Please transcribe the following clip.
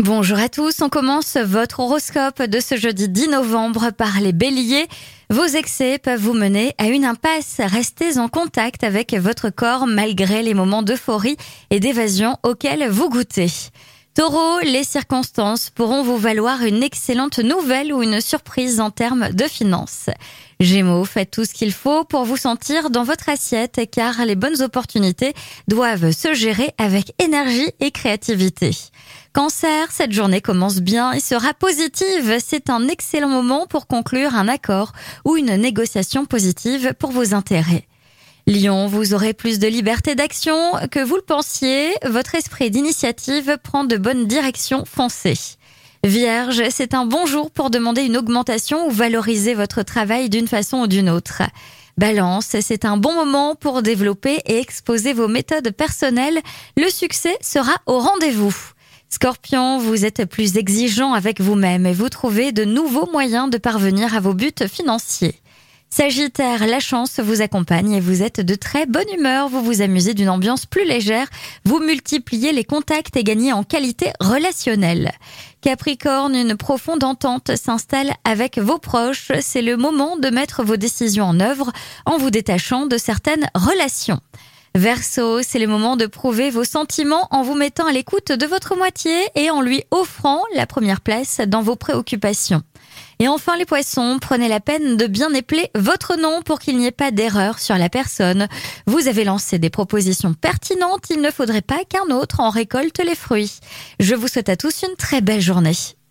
Bonjour à tous, on commence votre horoscope de ce jeudi 10 novembre par les béliers. Vos excès peuvent vous mener à une impasse. Restez en contact avec votre corps malgré les moments d'euphorie et d'évasion auxquels vous goûtez. Taureau, les circonstances pourront vous valoir une excellente nouvelle ou une surprise en termes de finances. Gémeaux, faites tout ce qu'il faut pour vous sentir dans votre assiette car les bonnes opportunités doivent se gérer avec énergie et créativité. Cancer, cette journée commence bien et sera positive. C'est un excellent moment pour conclure un accord ou une négociation positive pour vos intérêts. Lion, vous aurez plus de liberté d'action que vous le pensiez. Votre esprit d'initiative prend de bonnes directions, foncez. Vierge, c'est un bon jour pour demander une augmentation ou valoriser votre travail d'une façon ou d'une autre. Balance, c'est un bon moment pour développer et exposer vos méthodes personnelles. Le succès sera au rendez-vous. Scorpion, vous êtes plus exigeant avec vous-même et vous trouvez de nouveaux moyens de parvenir à vos buts financiers. Sagittaire, la chance vous accompagne et vous êtes de très bonne humeur, vous vous amusez d'une ambiance plus légère, vous multipliez les contacts et gagnez en qualité relationnelle. Capricorne, une profonde entente s'installe avec vos proches, c'est le moment de mettre vos décisions en œuvre en vous détachant de certaines relations. Verseau, c'est le moment de prouver vos sentiments en vous mettant à l'écoute de votre moitié et en lui offrant la première place dans vos préoccupations. Et enfin les poissons, prenez la peine de bien épeler votre nom pour qu'il n'y ait pas d'erreur sur la personne. Vous avez lancé des propositions pertinentes, il ne faudrait pas qu'un autre en récolte les fruits. Je vous souhaite à tous une très belle journée.